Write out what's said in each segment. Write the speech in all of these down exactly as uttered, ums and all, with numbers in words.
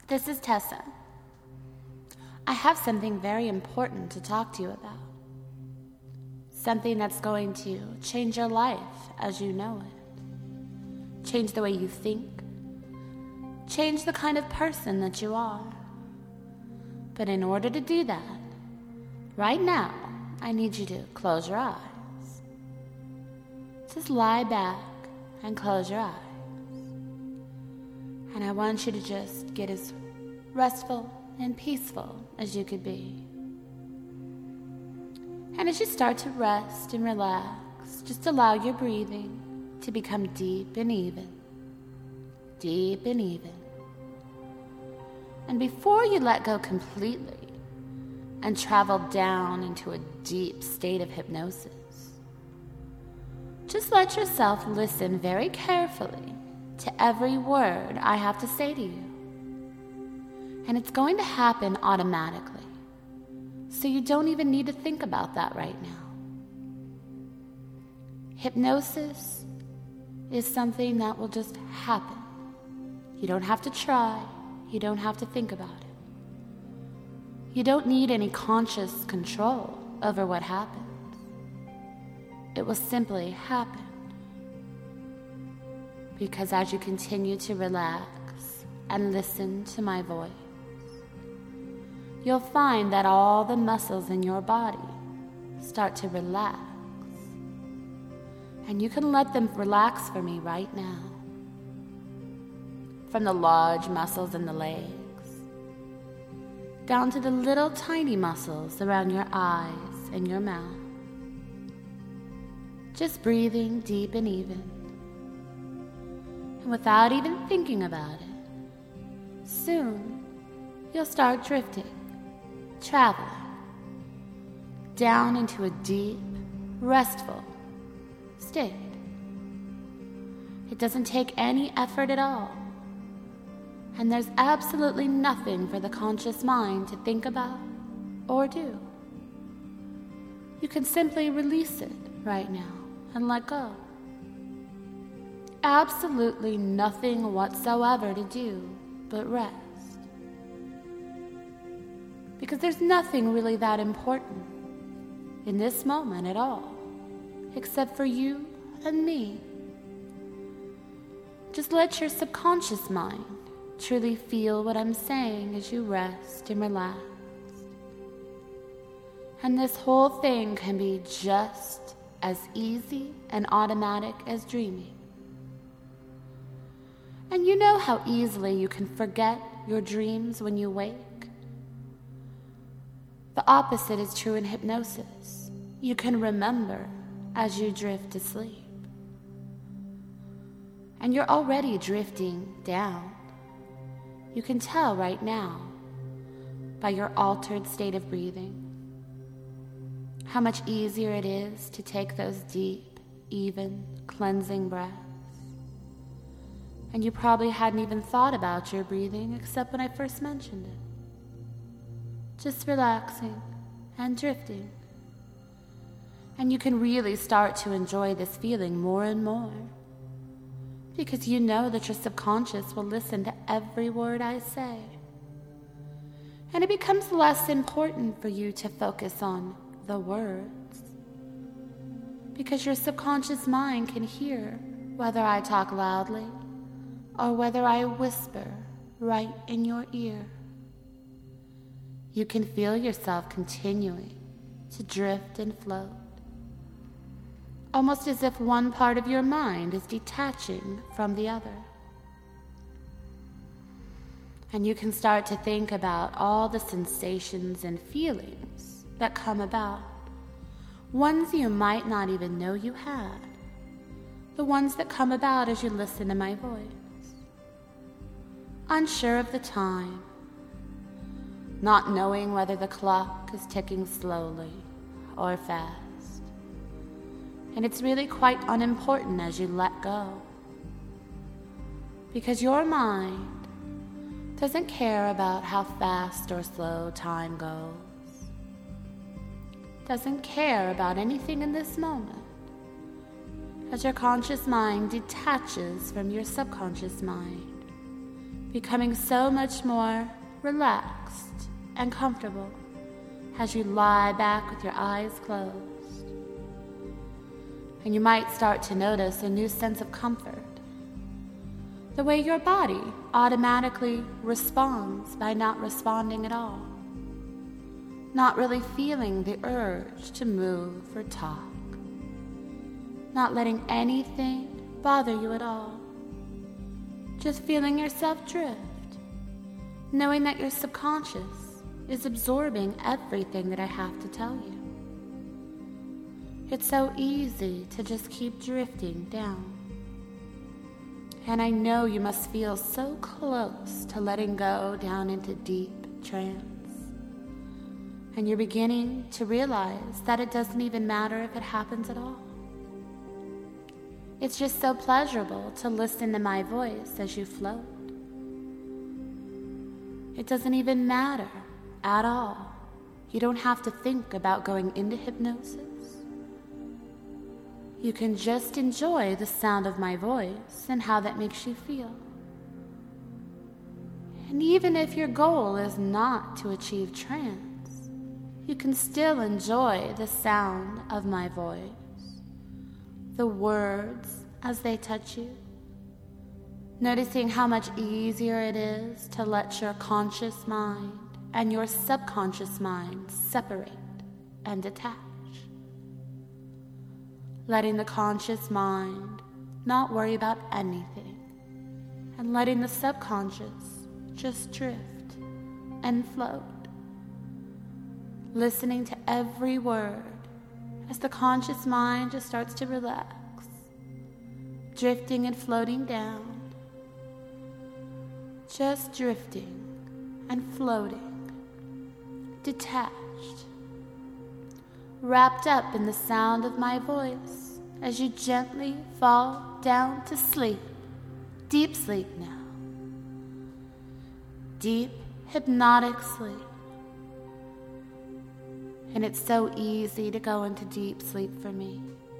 This is Tessa. I have something very important to talk to you about. Something that's going to change your life as you know it. Change the way you think. Change the kind of person that you are. But in order to do that, right now, I need you to close your eyes. Just lie back and close your eyes. And I want you to just get as restful and peaceful as you could be. And as you start to rest and relax, just allow your breathing to become deep and even. Deep and even. And before you let go completely and travel down into a deep state of hypnosis, just let yourself listen very carefully to every word I have to say to you. And it's going to happen automatically, so you don't even need to think about that right now. Hypnosis is something that will just happen. You don't have to try. You don't have to think about it. You don't need any conscious control over what happens. It will simply happen. Because as you continue to relax and listen to my voice, you'll find that all the muscles in your body start to relax. And you can let them relax for me right now. From the large muscles in the legs, down to the little tiny muscles around your eyes and your mouth. Just breathing deep and even. And without even thinking about it, soon you'll start drifting, traveling, down into a deep, restful state. It doesn't take any effort at all. And there's absolutely nothing for the conscious mind to think about or do. You can simply release it right now and let go. Absolutely nothing whatsoever to do but rest. Because there's nothing really that important in this moment at all, except for you and me. Just let your subconscious mind truly feel what I'm saying as you rest and relax. And this whole thing can be just as easy and automatic as dreaming. And you know how easily you can forget your dreams when you wake? The opposite is true in hypnosis. You can remember as you drift to sleep. And you're already drifting down. You can tell right now by your altered state of breathing how much easier it is to take those deep, even, cleansing breaths. And you probably hadn't even thought about your breathing except when I first mentioned it. Just relaxing and drifting. And you can really start to enjoy this feeling more and more. Because you know that your subconscious will listen to every word I say. And it becomes less important for you to focus on the words. Because your subconscious mind can hear whether I talk loudly or whether I whisper right in your ear. You can feel yourself continuing to drift and float. Almost as if one part of your mind is detaching from the other. And you can start to think about all the sensations and feelings that come about. Ones you might not even know you had. The ones that come about as you listen to my voice. Unsure of the time. Not knowing whether the clock is ticking slowly or fast. And it's really quite unimportant as you let go. Because your mind doesn't care about how fast or slow time goes. Doesn't care about anything in this moment. As your conscious mind detaches from your subconscious mind. becoming so much more relaxed and comfortable as you lie back with your eyes closed. And you might start to notice a new sense of comfort, the way your body automatically responds by not responding at all, not really feeling the urge to move or talk, not letting anything bother you at all, just feeling yourself drift, knowing that your subconscious is absorbing everything that I have to tell you. It's so easy to just keep drifting down. And I know you must feel so close to letting go down into deep trance. And you're beginning to realize that it doesn't even matter if it happens at all. It's just so pleasurable to listen to my voice as you float. It doesn't even matter at all. You don't have to think about going into hypnosis. You can just enjoy the sound of my voice and how that makes you feel. And even if your goal is not to achieve trance, you can still enjoy the sound of my voice, the words as they touch you, noticing how much easier it is to let your conscious mind and your subconscious mind separate and detach. Letting the conscious mind not worry about anything, and letting the subconscious just drift and float, listening to every word as the conscious mind just starts to relax, drifting and floating down, just drifting and floating, detached, wrapped up in the sound of my voice as you gently fall down to sleep, deep sleep now, deep hypnotic sleep. And it's so easy to go into deep sleep for me,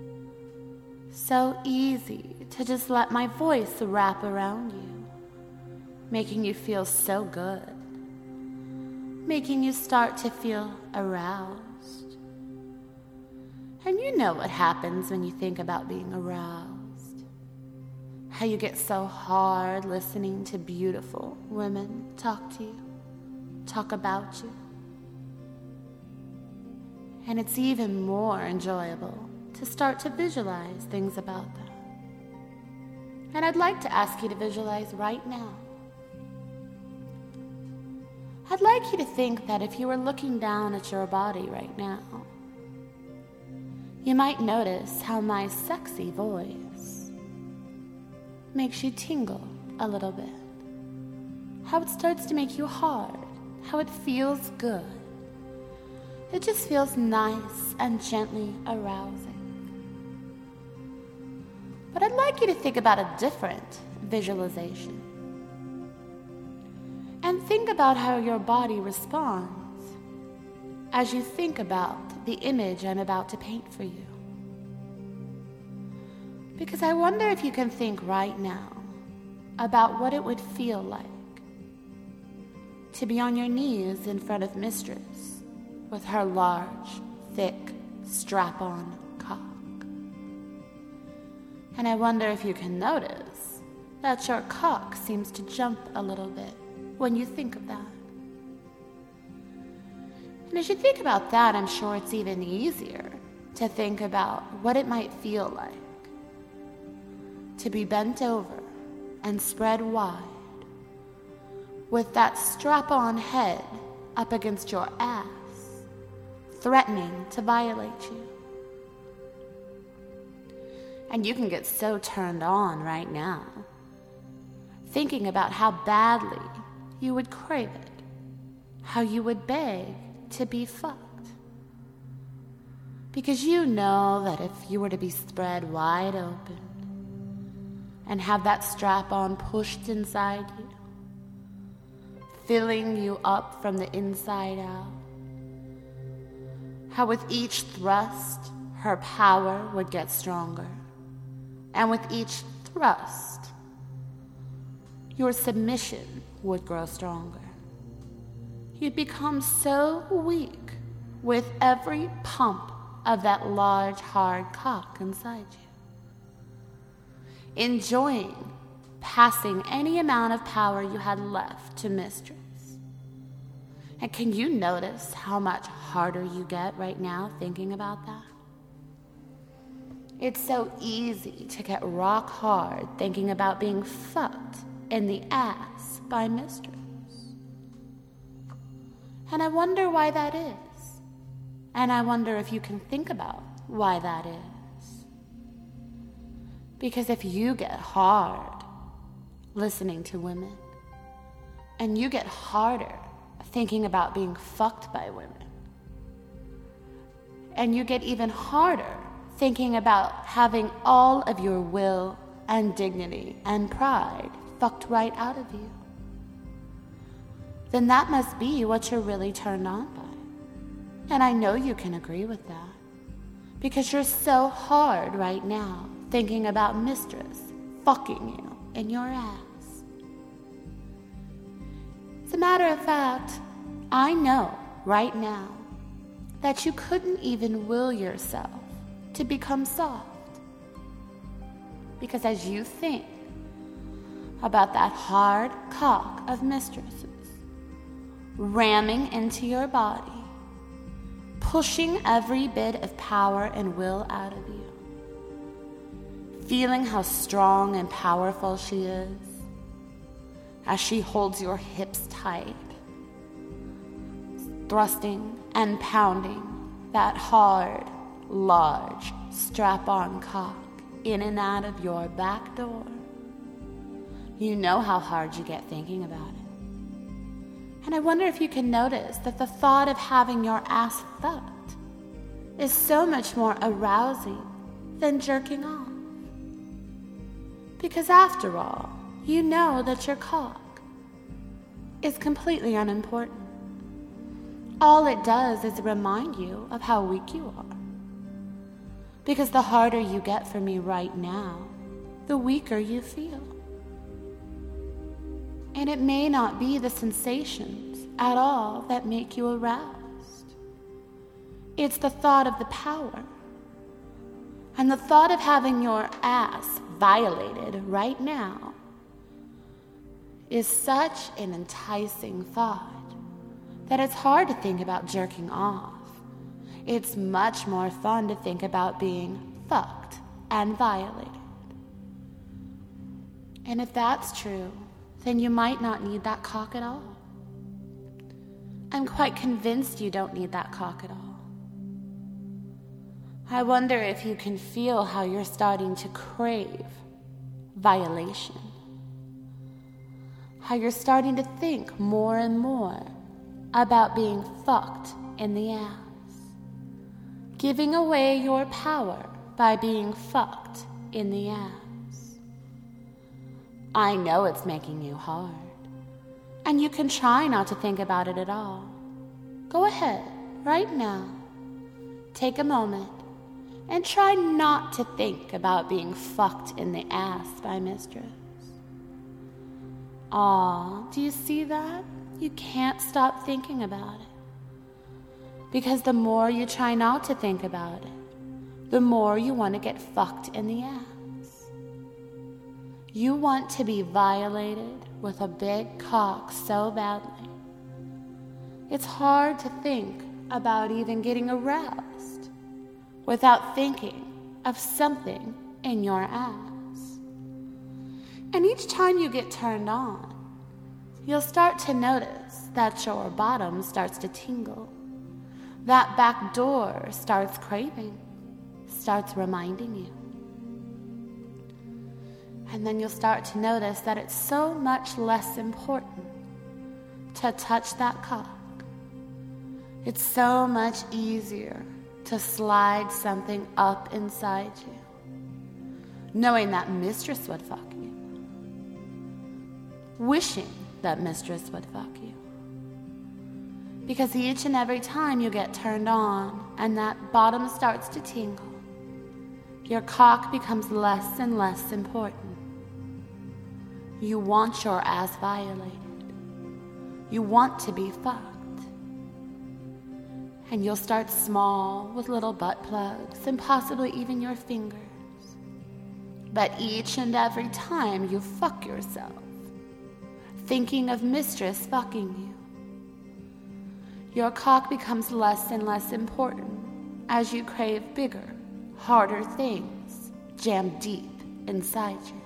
so easy to just let my voice wrap around you, making you feel so good, making you start to feel aroused. And you know what happens when you think about being aroused. How you get so hard listening to beautiful women talk to you, talk about you. And it's even more enjoyable to start to visualize things about them. And I'd like to ask you to visualize right now. I'd like you to think that if you were looking down at your body right now, you might notice how my sexy voice makes you tingle a little bit. How it starts to make you hard. How it feels good. It just feels nice and gently arousing. But I'd like you to think about a different visualization. And think about how your body responds as you think about the image I'm about to paint for you. Because I wonder if you can think right now about what it would feel like to be on your knees in front of Mistress with her large, thick, strap-on cock. And I wonder if you can notice that your cock seems to jump a little bit when you think of that. And as you think about that, I'm sure it's even easier to think about what it might feel like to be bent over and spread wide with that strap-on head up against your ass, threatening to violate you. And you can get so turned on right now, thinking about how badly you would crave it, how you would beg to be fucked. Because you know that if you were to be spread wide open and have that strap-on pushed inside you, filling you up from the inside out, how with each thrust her power would get stronger, and with each thrust your submission would grow stronger. You'd become so weak with every pump of that large, hard cock inside you, enjoying passing any amount of power you had left to mistress. And can you notice how much harder you get right now thinking about that? It's so easy to get rock hard thinking about being fucked in the ass by mistress. And I wonder why that is. And I wonder if you can think about why that is. Because if you get hard listening to women, and you get harder thinking about being fucked by women, and you get even harder thinking about having all of your will and dignity and pride fucked right out of you, then that must be what you're really turned on by. And I know you can agree with that, because you're so hard right now thinking about mistress fucking you in your ass. As a matter of fact, I know right now that you couldn't even will yourself to become soft. Because as you think about that hard cock of mistresses ramming into your body, pushing every bit of power and will out of you, feeling how strong and powerful she is as she holds your hips tight, thrusting and pounding that hard, large, strap-on cock in and out of your back door. You know how hard you get thinking about it. And I wonder if you can notice that the thought of having your ass fucked is so much more arousing than jerking off. Because after all, you know that your cock is completely unimportant. All it does is remind you of how weak you are. Because the harder you get for me right now, the weaker you feel. And it may not be the sensations at all that make you aroused. It's the thought of the power. And the thought of having your ass violated right now is such an enticing thought that it's hard to think about jerking off. It's much more fun to think about being fucked and violated. And if that's true, then you might not need that cock at all. I'm quite convinced you don't need that cock at all. I wonder if you can feel how you're starting to crave violation. How you're starting to think more and more about being fucked in the ass. Giving away your power by being fucked in the ass. I know it's making you hard, and you can try not to think about it at all. Go ahead, right now. Take a moment and try not to think about being fucked in the ass by mistress. Aw, do you see that? You can't stop thinking about it. Because the more you try not to think about it, the more you want to get fucked in the ass. You want to be violated with a big cock so badly. It's hard to think about even getting aroused without thinking of something in your ass. And each time you get turned on, you'll start to notice that your bottom starts to tingle. That back door starts craving, starts reminding you. And then you'll start to notice that it's so much less important to touch that cock. It's so much easier to slide something up inside you, knowing that mistress would fuck you, wishing that mistress would fuck you. Because each and every time you get turned on and that bottom starts to tingle, your cock becomes less and less important. You want your ass violated. You want to be fucked. And you'll start small with little butt plugs and possibly even your fingers. But each and every time you fuck yourself, thinking of mistress fucking you, your cock becomes less and less important as you crave bigger, harder things jammed deep inside you.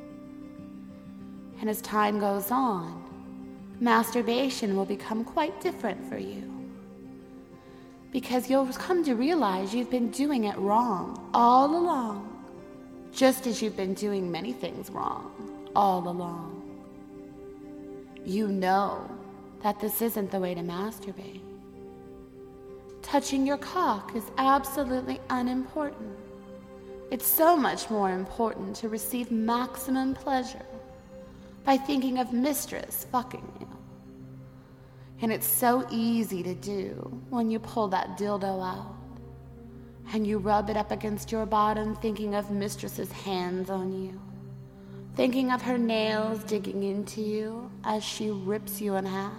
And as time goes on, masturbation will become quite different for you. Because you'll come to realize you've been doing it wrong all along, just as you've been doing many things wrong all along. You know that this isn't the way to masturbate. Touching your cock is absolutely unimportant. It's so much more important to receive maximum pleasure by thinking of mistress fucking you. And it's so easy to do when you pull that dildo out and you rub it up against your bottom, thinking of mistress's hands on you, thinking of her nails digging into you as she rips you in half,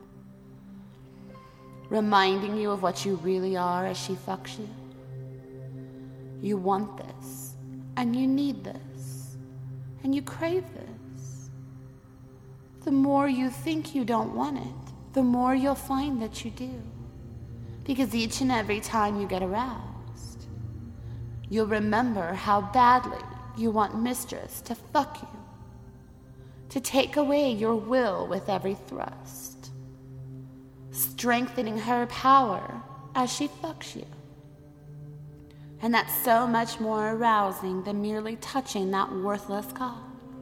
reminding you of what you really are as she fucks you. You want this, and you need this, and you crave this. The more you think you don't want it, the more you'll find that you do. Because each and every time you get aroused, you'll remember how badly you want mistress to fuck you, to take away your will with every thrust, strengthening her power as she fucks you. And that's so much more arousing than merely touching that worthless cock.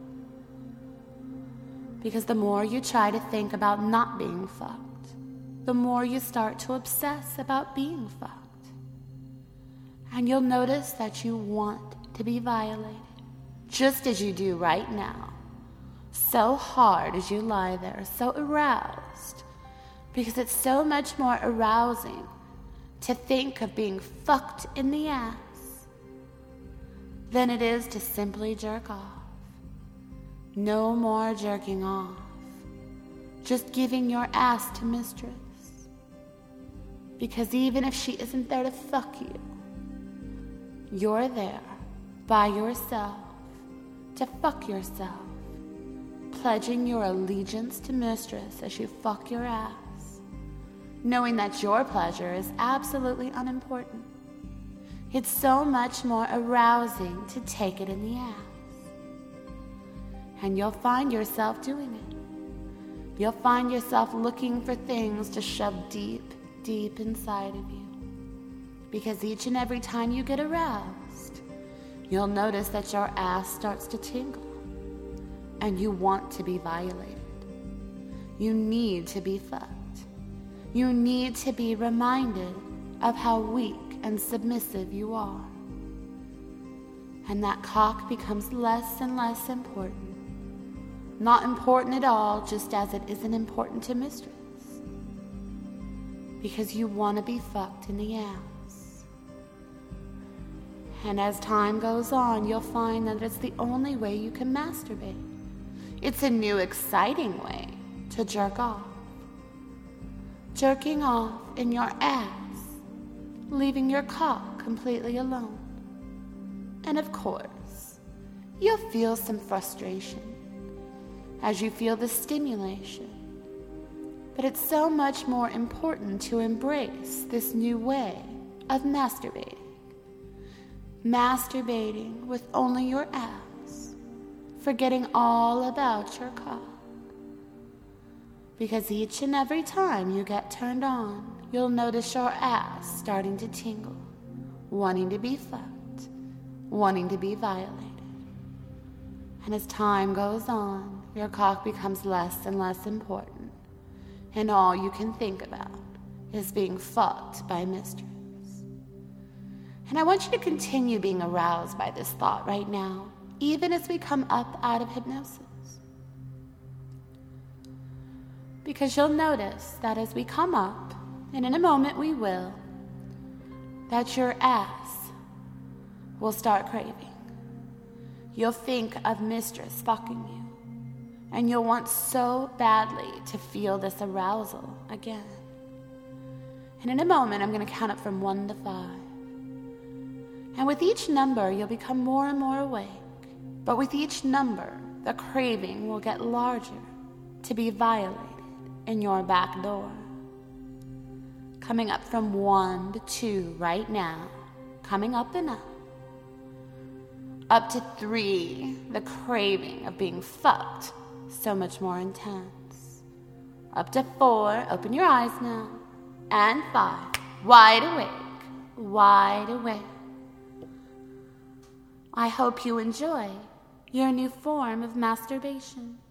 Because the more you try to think about not being fucked, the more you start to obsess about being fucked. And you'll notice that you want to be violated, just as you do right now, so hard as you lie there, so aroused, because it's so much more arousing to think of being fucked in the ass than it is to simply jerk off. No more jerking off, just giving your ass to mistress. Because even if she isn't there to fuck you, you're there by yourself to fuck yourself, pledging your allegiance to mistress as you fuck your ass, knowing that your pleasure is absolutely unimportant. It's so much more arousing to take it in the ass. And you'll find yourself doing it. You'll find yourself looking for things to shove deep, deep inside of you. Because each and every time you get aroused, you'll notice that your ass starts to tingle. And you want to be violated. You need to be fucked. You need to be reminded of how weak and submissive you are. And that cock becomes less and less important. Not important at all, just as it isn't important to mistress. Because you want to be fucked in the ass. And as time goes on, you'll find that it's the only way you can masturbate. It's a new, exciting way to jerk off. Jerking off in your ass, leaving your cock completely alone. And of course, you'll feel some frustration as you feel the stimulation. But it's so much more important to embrace this new way of masturbating. Masturbating with only your ass, forgetting all about your cock. Because each and every time you get turned on, you'll notice your ass starting to tingle, wanting to be fucked, wanting to be violated. And as time goes on, your cock becomes less and less important, and all you can think about is being fucked by mistress. And I want you to continue being aroused by this thought right now, even as we come up out of hypnosis. Because you'll notice that as we come up, and in a moment we will, that your ass will start craving. You'll think of mistress fucking you. And you'll want so badly to feel this arousal again. And in a moment, I'm going to count up from one to five. And with each number, you'll become more and more awake. But with each number, the craving will get larger to be violated in your back door. Coming up from one to two right now. Coming up and up. Up to three, the craving of being fucked so much more intense. Up to four, open your eyes now. And five, wide awake, wide awake. I hope you enjoy your new form of masturbation.